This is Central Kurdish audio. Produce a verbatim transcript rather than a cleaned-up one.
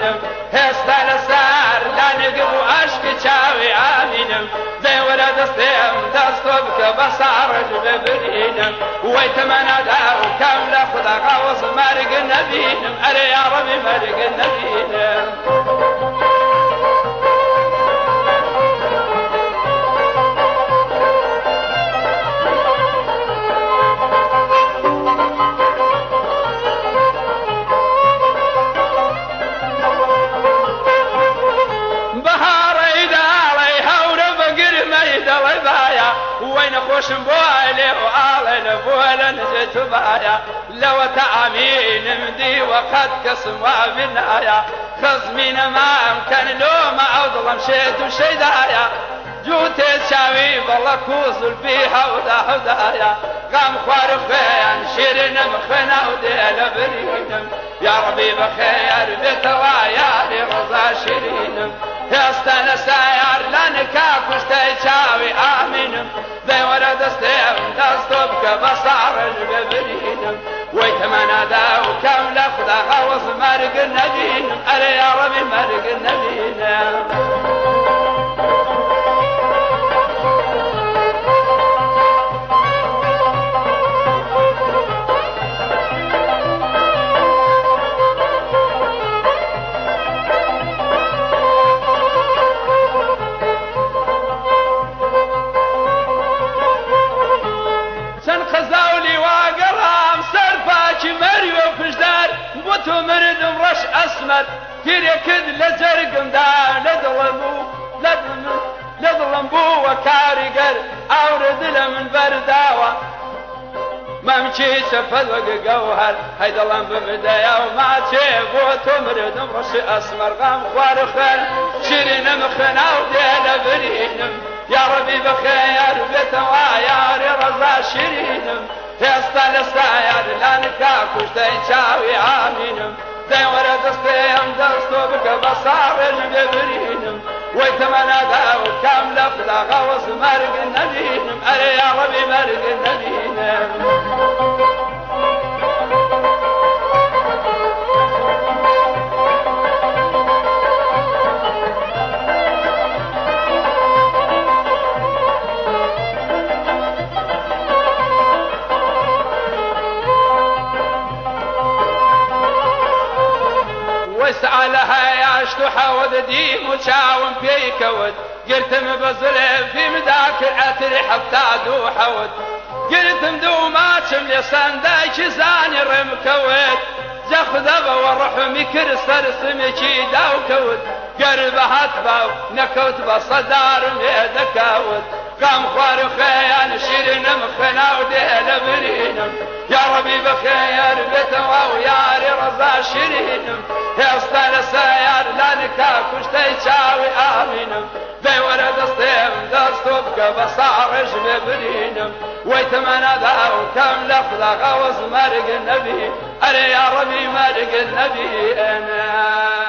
آمینم هستا لسر لانقب و عشق چاوی آمینم زیور دستیم دستو بکە بەساڕژ ببرینم وی تەمەنا دا و کەم لە خودە غەوز مەرگ نەبینم ئەرێ یا ڕەبی مەرگ نەبینم خوشم بوالي وآلنا بولا نجيت بايا لو تأمين مدي وقد قسم وابنايا خصمين ما أمكن لو ما أظلم شيت وشيدايا جوتي شاوي بالله كوزل بيها ودا هدايا قام خوار خيان شيرين مخنا وديل برينم يا ربي بخير بتوايا لرضا شيرينم هستان ساير لانكا كشتي شاوي آمينم ذي ورا دستيم دستو بك بصارج ببرينم ويتمنى دا وكم لفظة غوص مرق النبينم أري يا ربي مرق النبينم أسمر كيركد لزرقم دا لظلمو لظلمبو وكارقر أورد لمن برداوة ما مشي سفد وقوهر هيدا اللهم بمدايا وما تشيبو تمرد مرش أسمر غام خوارخر شيرين مخنا وديل برينم يا ربي بخير بتوايا رضا شيرينم هستا لساير لانكا كشتي شاوي آمينم زي ورا دستيم دستو بك بصارج ببرينم ويتمنى دا وكم لفظة غوص مرق النبينم أري يا ربي مرق النبينم وسألها يا اشتو حوض ديم وشاوم بيكود قلت مبزل في مذاكر أتري حتى دو حود قلت مدو ما تشملي صندايك زاني رمكود جاخذبه والرحم كرسر سمكي داو كود قربها تباو نكوت بصدار ميدكود قام خوار خيان شيرين مخنا وديل برينم يا ربي بخير بتوا وياري رضا شيرينم هستان ساير لانكا كشتي شاوي آمينم ذي ورا دستيم دستو بك بصارج ببرينم ويتمنى ذا وكم لفظة غوص مرق النبي أري يا ربي مرق النبي أنا